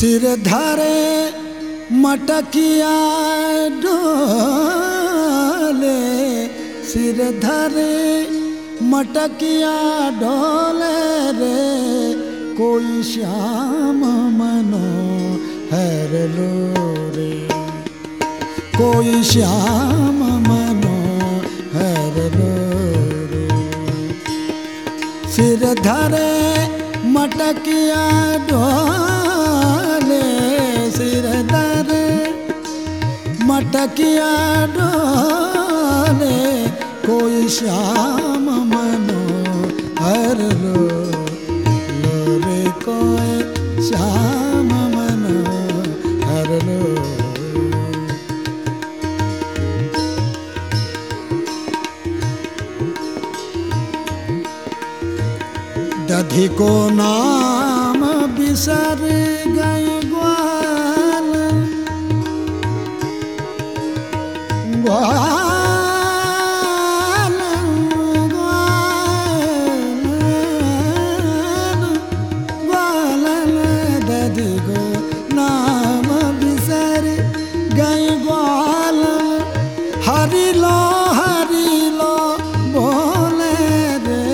सिर धरे मटकिया डोले, सिर धरे मटकिया डोले रे, कोई श्याम मनोहर लो रे, कोई श्याम मनोहर लो रे। सिर धरे मटकिया डोले, सिर धरे मटकिया डोले, कोई श्याम मनोहर लो रे, कोई श्याम मनोहर लो। दधी को नाम बिसर गए ग्वाल, ग्वाल ग्वाल ग्वाल, दधी को नाम बिसर गए ग्वाल, हरि लो बोले रे,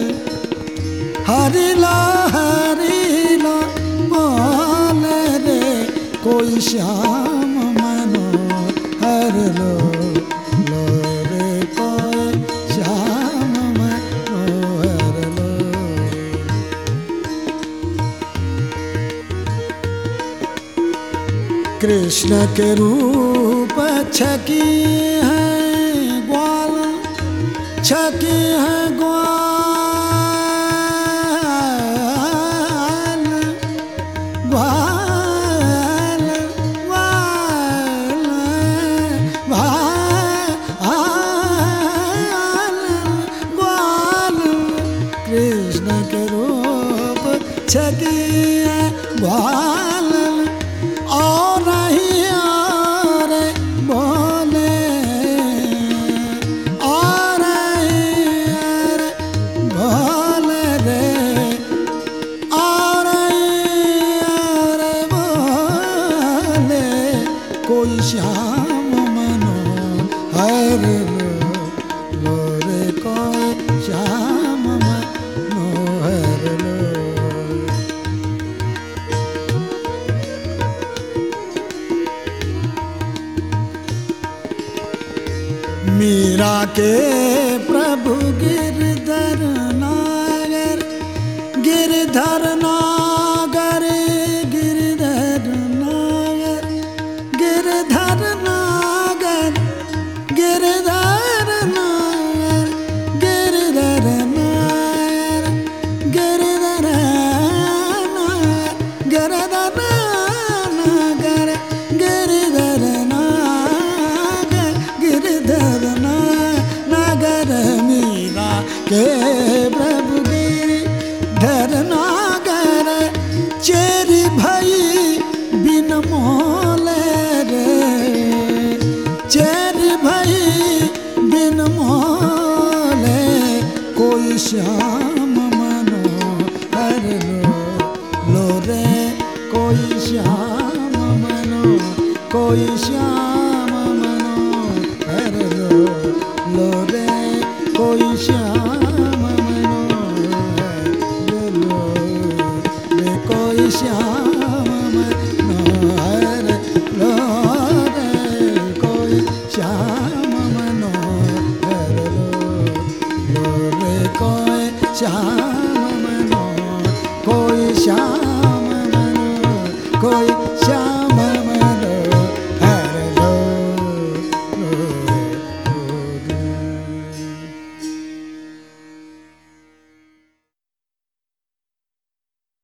हरि लो बोले रे, कोई श्याम मनोहर लो रे, कोई श्याम मनोहर लो। कृष्ण के रूप छकी है ग्वाल, छकी है ग्वाल, ग्वाल ग्वाल ग्वाल ग्वाल, कृष्ण के रूप छकी है ग्वाल, और बोले, और बोले रे, और बोले, कोई श्याम मनोहर लो रे, कोई श्याम मनोहर लो। मीरा के प्रभु गिरधर नागर, गिरधर नागर, गिरधर नागर, गिरधर नागर, गिरधर नागर, गिरधर नागर, गिरधर नागर, गिरधर नागर, गिरधर नागर, गिरधर नागर, मीरा के प्रभु गिरधर नागर, चेरी भई बिन मोले रे, चेरी भई बिन मोले, कोई श्याम मनोहर लो रे, कोई श्याम कोई श्याम मनोहर लो रे, कोई श्याम